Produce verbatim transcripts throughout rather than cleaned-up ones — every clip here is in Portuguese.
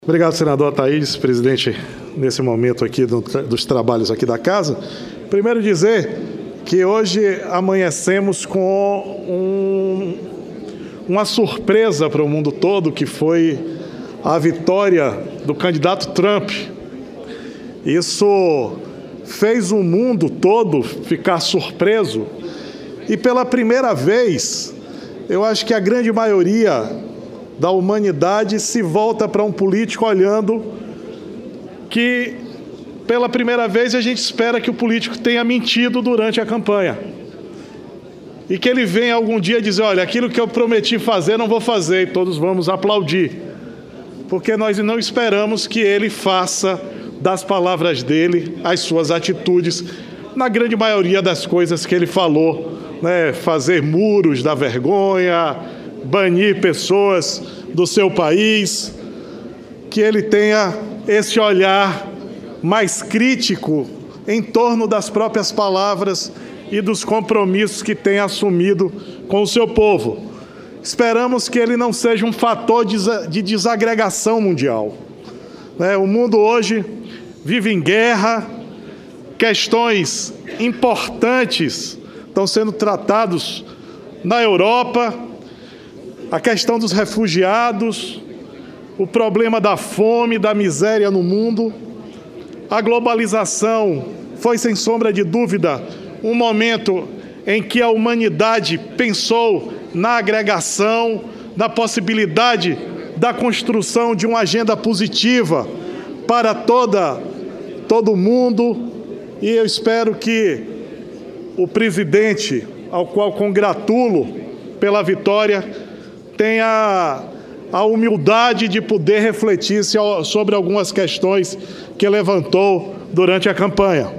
Obrigado, senador Thaís, presidente, nesse momento aqui do, dos trabalhos aqui da casa. Primeiro dizer que hoje amanhecemos com um, uma surpresa para o mundo todo, que foi a vitória do candidato Trump. Isso fez o mundo todo ficar surpreso e, pela primeira vez, eu acho que a grande maioria da humanidade se volta para um político olhando que, pela primeira vez, a gente espera que o político tenha mentido durante a campanha. E que ele venha algum dia dizer, olha, aquilo que eu prometi fazer, não vou fazer, e todos vamos aplaudir. Porque nós não esperamos que ele faça das palavras dele as suas atitudes, na grande maioria das coisas que ele falou, né? Fazer muros da vergonha, banir pessoas do seu país, que ele tenha esse olhar mais crítico em torno das próprias palavras e dos compromissos que tem assumido com o seu povo. Esperamos que ele não seja um fator de desagregação mundial. O mundo hoje vive em guerra, questões importantes estão sendo tratadas na Europa, a questão dos refugiados, o problema da fome, da miséria no mundo. A globalização foi, sem sombra de dúvida, um momento em que a humanidade pensou na agregação, na possibilidade da construção de uma agenda positiva para toda, todo mundo. E eu espero que o presidente, ao qual congratulo pela vitória, tenha a humildade de poder refletir sobre algumas questões que levantou durante a campanha.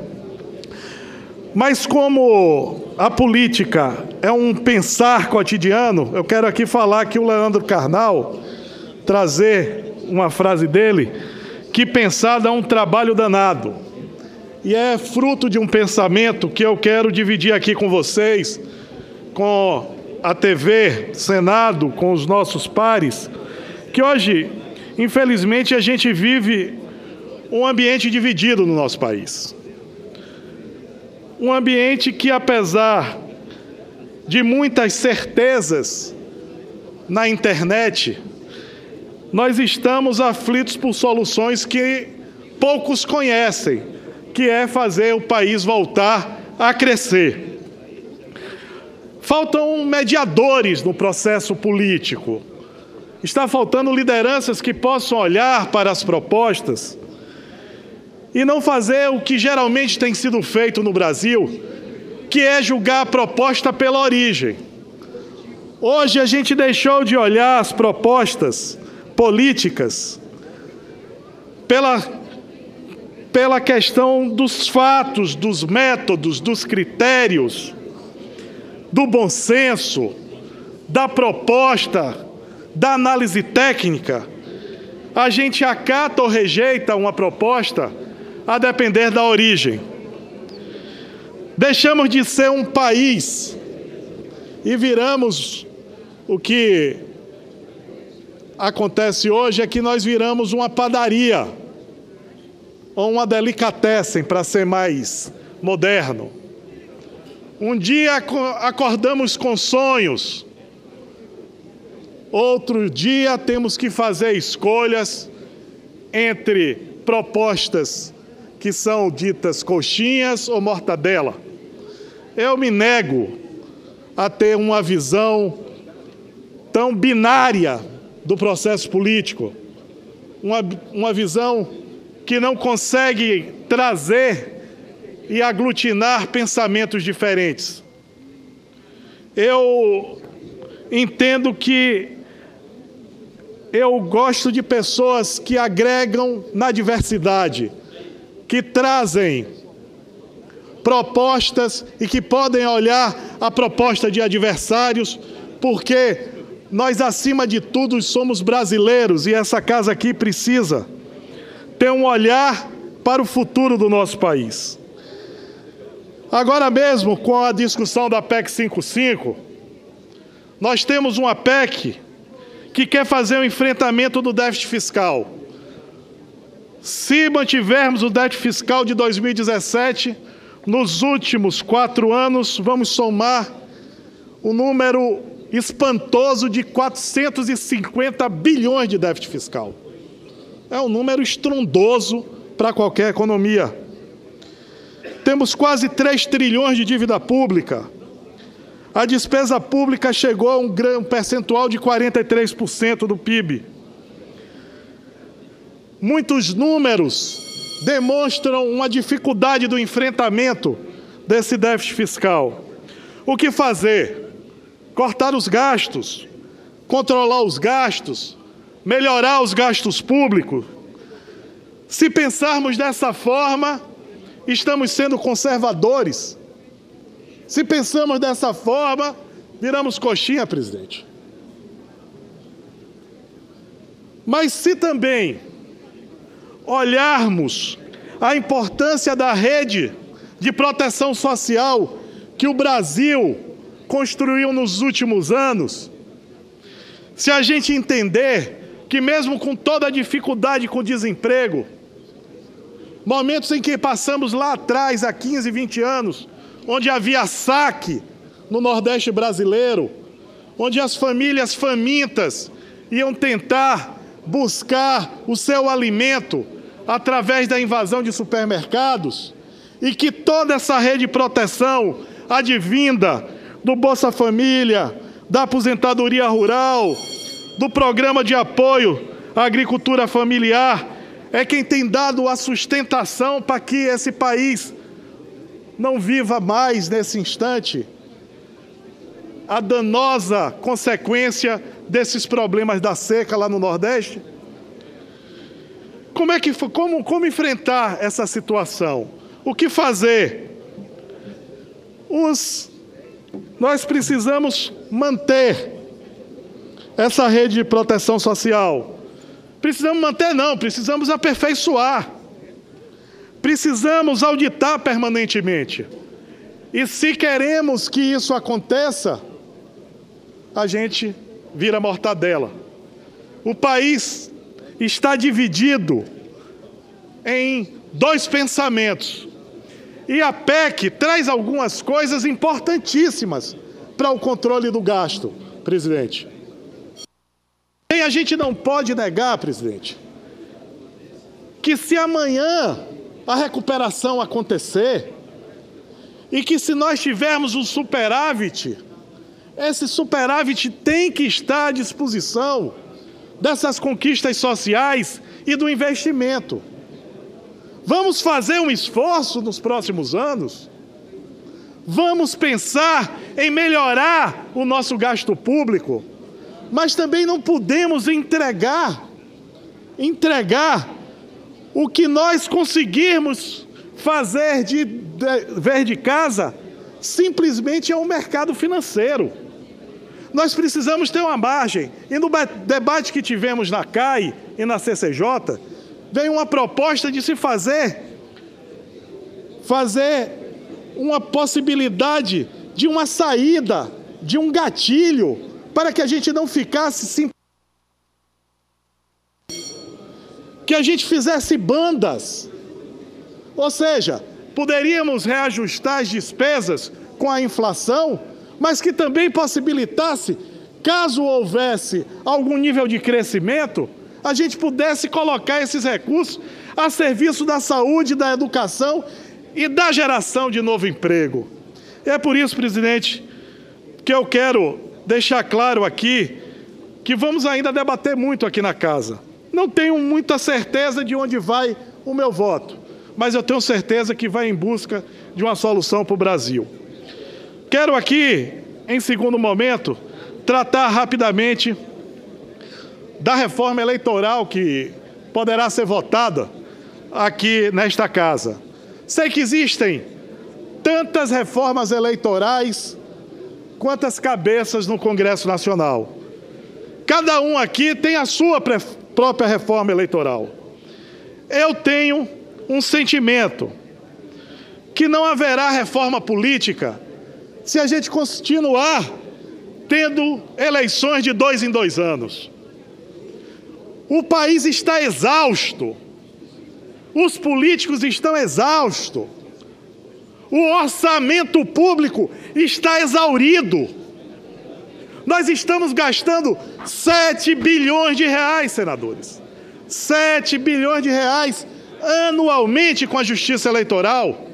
Mas como a política é um pensar cotidiano, eu quero aqui falar que o Leandro Carnal, trazer uma frase dele, que pensar dá um trabalho danado. E é fruto de um pensamento que eu quero dividir aqui com vocês, com a T V, Senado, com os nossos pares, que hoje, infelizmente, a gente vive um ambiente dividido no nosso país. Um ambiente que, apesar de muitas certezas na internet, nós estamos aflitos por soluções que poucos conhecem, que é fazer o país voltar a crescer. Faltam mediadores no processo político. Está faltando lideranças que possam olhar para as propostas e não fazer o que geralmente tem sido feito no Brasil, que é julgar a proposta pela origem. Hoje a gente deixou de olhar as propostas políticas pela, pela questão dos fatos, dos métodos, dos critérios, do bom senso, da proposta, da análise técnica. A gente acata ou rejeita uma proposta a depender da origem. Deixamos de ser um país e viramos, o que acontece hoje é que nós viramos uma padaria, ou uma delicatessen, para ser mais moderno. Um dia acordamos com sonhos, outro dia temos que fazer escolhas entre propostas que são ditas coxinhas ou mortadela. Eu me nego a ter uma visão tão binária do processo político, uma, uma visão que não consegue trazer e aglutinar pensamentos diferentes. Eu entendo que eu gosto de pessoas que agregam na diversidade, que trazem propostas e que podem olhar a proposta de adversários, porque nós, acima de tudo, somos brasileiros e essa casa aqui precisa ter um olhar para o futuro do nosso país. Agora mesmo, com a discussão da P E C cinquenta e cinco, nós temos uma P E C que quer fazer o enfrentamento do déficit fiscal. Se mantivermos o déficit fiscal de dois mil e dezessete, nos últimos quatro anos, vamos somar um número espantoso de quatrocentos e cinquenta bilhões de déficit fiscal. É um número estrondoso para qualquer economia. Temos quase três trilhões de dívida pública. A despesa pública chegou a um grande percentual de quarenta e três por cento do P I B. Muitos números demonstram uma dificuldade do enfrentamento desse déficit fiscal. O que fazer? Cortar os gastos, controlar os gastos, melhorar os gastos públicos. Se pensarmos dessa forma, estamos sendo conservadores. Se pensamos dessa forma, viramos coxinha, presidente. Mas se também olharmos a importância da rede de proteção social que o Brasil construiu nos últimos anos, se a gente entender que mesmo com toda a dificuldade com o desemprego, momentos em que passamos lá atrás, há quinze, vinte anos, onde havia saque no Nordeste brasileiro, onde as famílias famintas iam tentar buscar o seu alimento através da invasão de supermercados, e que toda essa rede de proteção advinda do Bolsa Família, da aposentadoria rural, do programa de apoio à agricultura familiar, é quem tem dado a sustentação para que esse país não viva mais, nesse instante, a danosa consequência desses problemas da seca lá no Nordeste. Como é que como, como enfrentar essa situação? O que fazer? Os, nós precisamos manter essa rede de proteção social. Precisamos manter, não, precisamos aperfeiçoar. Precisamos auditar permanentemente. E se queremos que isso aconteça, a gente vira mortadela. O país está dividido em dois pensamentos. E a P E C traz algumas coisas importantíssimas para o controle do gasto, presidente. E a gente não pode negar, presidente, que se amanhã a recuperação acontecer e que se nós tivermos um superávit, esse superávit tem que estar à disposição dessas conquistas sociais e do investimento. Vamos fazer um esforço nos próximos anos? Vamos pensar em melhorar o nosso gasto público, mas também não podemos entregar, entregar o que nós conseguirmos fazer de dever de casa simplesmente ao mercado financeiro. Nós precisamos ter uma margem. E no debate que tivemos na C A I e na C C J, veio uma proposta de se fazer, fazer uma possibilidade de uma saída, de um gatilho, para que a gente não ficasse sim, que a gente fizesse bandas. Ou seja, poderíamos reajustar as despesas com a inflação, mas que também possibilitasse, caso houvesse algum nível de crescimento, a gente pudesse colocar esses recursos a serviço da saúde, da educação e da geração de novo emprego. É por isso, presidente, que eu quero deixar claro aqui que vamos ainda debater muito aqui na casa. Não tenho muita certeza de onde vai o meu voto, mas eu tenho certeza que vai em busca de uma solução para o Brasil. Quero aqui, em segundo momento, tratar rapidamente da reforma eleitoral que poderá ser votada aqui nesta casa. Sei que existem tantas reformas eleitorais quantas cabeças no Congresso Nacional. Cada um aqui tem a sua própria reforma eleitoral. Eu tenho um sentimento que não haverá reforma política se a gente continuar tendo eleições de dois em dois anos. O país está exausto Os políticos estão exaustos. O orçamento público está exaurido. Nós estamos gastando sete bilhões de reais, senadores. sete bilhões de reais anualmente com a Justiça Eleitoral.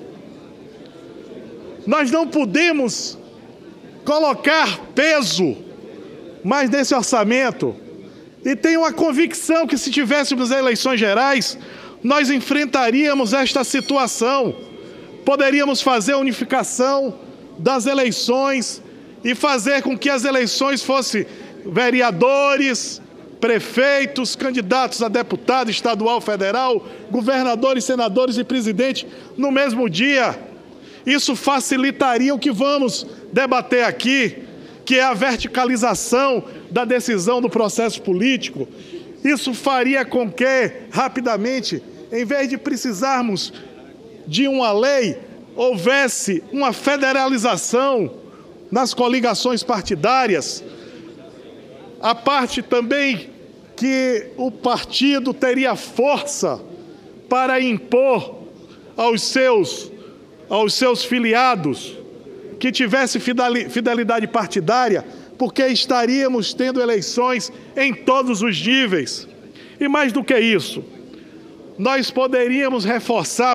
Nós não podemos colocar peso mais nesse orçamento. E tenho a convicção que, se tivéssemos eleições gerais, nós enfrentaríamos esta situação. Poderíamos fazer a unificação das eleições e fazer com que as eleições fossem vereadores, prefeitos, candidatos a deputado estadual, federal, governadores, senadores e presidente no mesmo dia. Isso facilitaria o que vamos debater aqui, que é a verticalização da decisão do processo político. Isso faria com que, rapidamente, em vez de precisarmos de uma lei, houvesse uma federalização nas coligações partidárias. A parte também que o partido teria força para impor aos seus, aos seus filiados que tivesse fidelidade partidária, porque estaríamos tendo eleições em todos os níveis. E mais do que isso, nós poderíamos reforçar,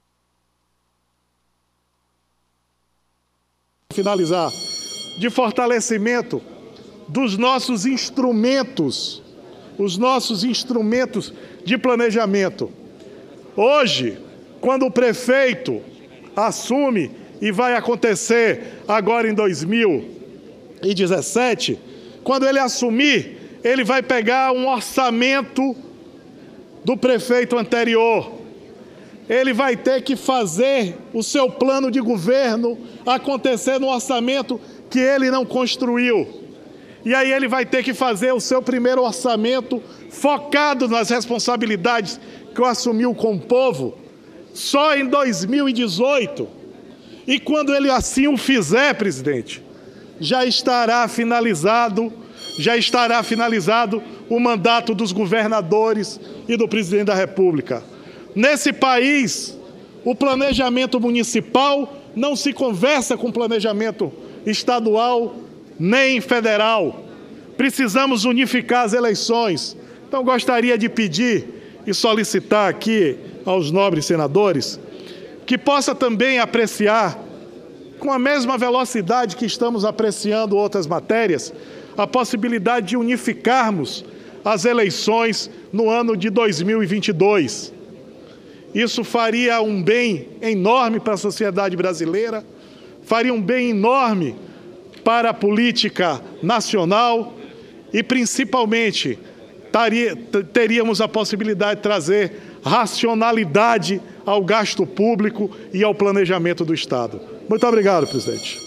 finalizar, de fortalecimento dos nossos instrumentos, os nossos instrumentos de planejamento. Hoje, quando o prefeito assume, e vai acontecer agora em dois mil e dezessete, quando ele assumir, ele vai pegar um orçamento do prefeito anterior. Ele vai ter que fazer o seu plano de governo acontecer no orçamento que ele não construiu. E aí ele vai ter que fazer o seu primeiro orçamento focado nas responsabilidades que eu assumiu com o povo só em dois mil e dezoito. E quando ele assim o fizer, presidente, já estará finalizado, já estará finalizado o mandato dos governadores e do presidente da República. Nesse país, o planejamento municipal não se conversa com o planejamento estadual nem federal. Precisamos unificar as eleições. Então, gostaria de pedir e solicitar aqui aos nobres senadores que possa também apreciar, com a mesma velocidade que estamos apreciando outras matérias, a possibilidade de unificarmos as eleições no ano de dois mil e vinte e dois. Isso faria um bem enorme para a sociedade brasileira, faria um bem enorme para a política nacional e, principalmente, taria, teríamos a possibilidade de trazer racionalidade ao gasto público e ao planejamento do Estado. Muito obrigado, presidente.